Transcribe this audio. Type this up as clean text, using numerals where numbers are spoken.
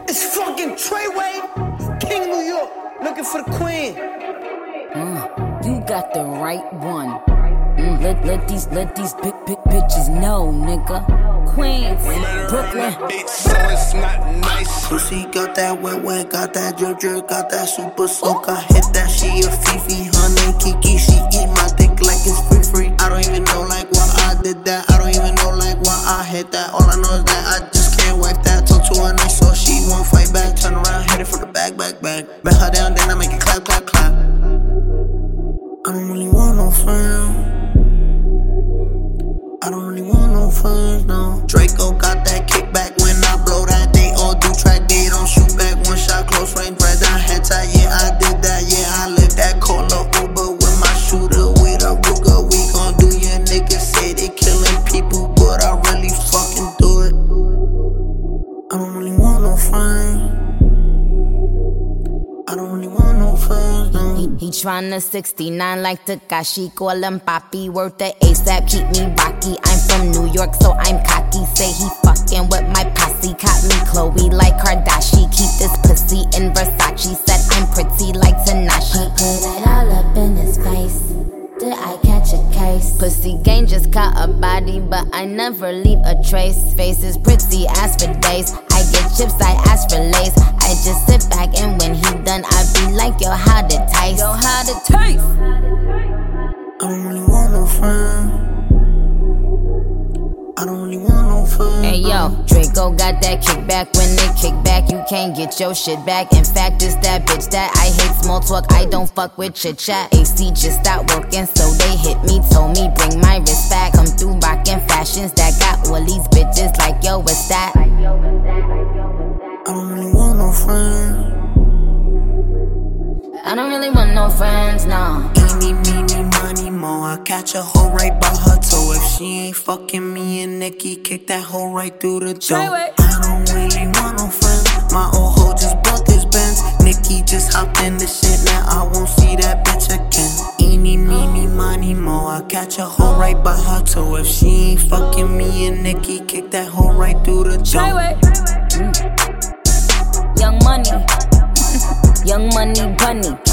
It's fucking Treyway, King New York, looking for the queen. You got the right one. Let these big bitches know, nigga. Queens, Brooklyn. So it's not nice. Pussy got that wet, got that drip, got that super soak. I hit that, she a Fifi, her name Kiki. She eat my dick like it's free. I don't even know like why I did that. I don't even know like why I hit that. All I know is that I just can't wipe that. Talk to her nice so she won't fight back. Turn around, hit it for the back. Bet her down, then I make it clap. I don't really want no friends. I don't really want no friends, no. Draco got that kickback when I blow that. They all do track, they don't shoot back. One shot, close range, right down head tie. Yeah, I did that, yeah, I lived that. Call a Uber with my shooter, with a Ruger. We gon' do your niggas say they killing people, but I really fucking do it. I don't really want no friends. I don't really want no friends, no. He tryna 69 like Takashi. Call him Papi, worth the ASAP, keep me rocky. I'm from New York, so I'm cocky. Say he fucking with my posse. Caught me Chloe like Kardashian. Keep this pussy in Versace. Said I'm pretty like Tanashi. Put it all up in his face. Did I catch a case? Pussy gang just caught a body, but I never leave a trace. Face is pretty, ask for days. I get chips, I ask for lace. I just sit back and when he done, I be like, yo, how to taste? Yo, how to taste? I don't really want no friends. I don't really want no friends. Hey yo, Draco got that kickback. When they kick back, you can't get your shit back. In fact, it's that bitch that I hate small talk. I don't fuck with chit chat. AC just stopped working, so they hit me. Told me bring my wrist back. Come through rockin' fashions that got all these bitches like yo, what's that? I don't really want no friends. I don't really want no friends, no. Eeny, meeny, money, mo. I catch a hoe right by her toe. If she ain't fucking me and Nikki, kick that hoe right through the door. I don't really want no friends. My old hoe just bought this Benz. Nikki just hopped in the shit, now I won't see that bitch again. Eeny, meeny, money, mo. I catch a hoe right by her toe. If she ain't fucking me and Nikki, kick that hoe right through the door. Young Money, Young Money Bunny.